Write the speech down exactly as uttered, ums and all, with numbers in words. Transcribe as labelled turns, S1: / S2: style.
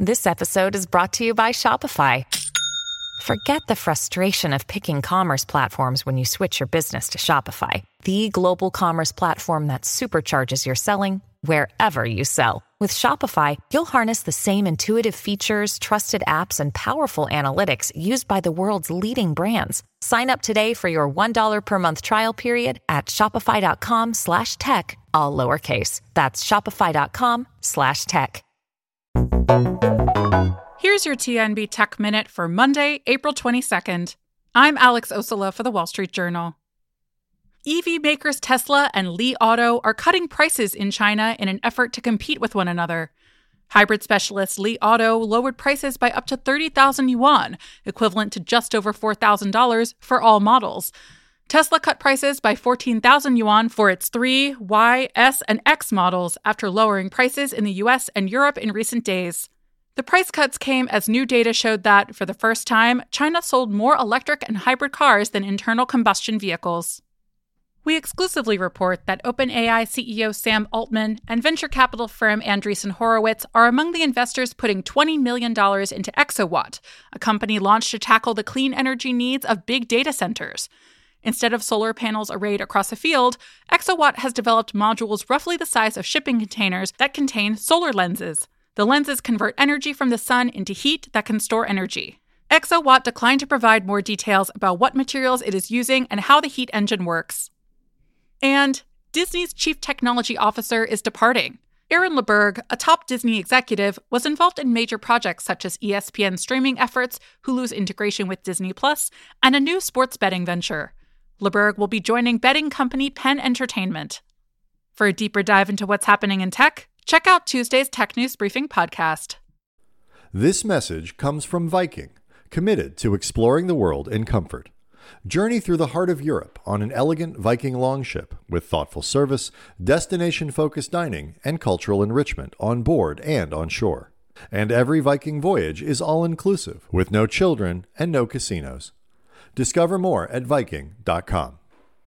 S1: This episode is brought to you by Shopify. Forget the frustration of picking commerce platforms when you switch your business to Shopify, the global commerce platform that supercharges your selling wherever you sell. With Shopify, you'll harness the same intuitive features, trusted apps, and powerful analytics used by the world's leading brands. Sign up today for your one dollar per month trial period at shopify.com slash tech, all lowercase. That's shopify.com slash tech.
S2: Here's your T N B Tech Minute for Monday, April twenty-second. I'm Alex Ostola for The Wall Street Journal. E V makers Tesla and Li Auto are cutting prices in China in an effort to compete with one another. Hybrid specialist Li Auto lowered prices by up to thirty thousand yuan, equivalent to just over four thousand dollars for all models. Tesla cut prices by fourteen thousand yuan for its three, Y, S, and X models after lowering prices in the U S and Europe in recent days. The price cuts came as new data showed that, for the first time, China sold more electric and hybrid cars than internal combustion vehicles. We exclusively report that OpenAI C E O Sam Altman and venture capital firm Andreessen Horowitz are among the investors putting twenty million dollars into Exawatt, a company launched to tackle the clean energy needs of big data centers. Instead of solar panels arrayed across a field, Exawatt has developed modules roughly the size of shipping containers that contain solar lenses. The lenses convert energy from the sun into heat that can store energy. Exawatt declined to provide more details about what materials it is using and how the heat engine works. And Disney's chief technology officer is departing. Aaron LeBerg, a top Disney executive, was involved in major projects such as E S P N streaming efforts, Hulu's integration with Disney Plus, and a new sports betting venture. LeBerg will be joining betting company Penn Entertainment. For a deeper dive into what's happening in tech, check out Tuesday's Tech News Briefing podcast.
S3: This message comes from Viking, committed to exploring the world in comfort. Journey through the heart of Europe on an elegant Viking longship with thoughtful service, destination-focused dining, and cultural enrichment on board and on shore. And every Viking voyage is all-inclusive, with no children and no casinos. Discover more at Viking dot com.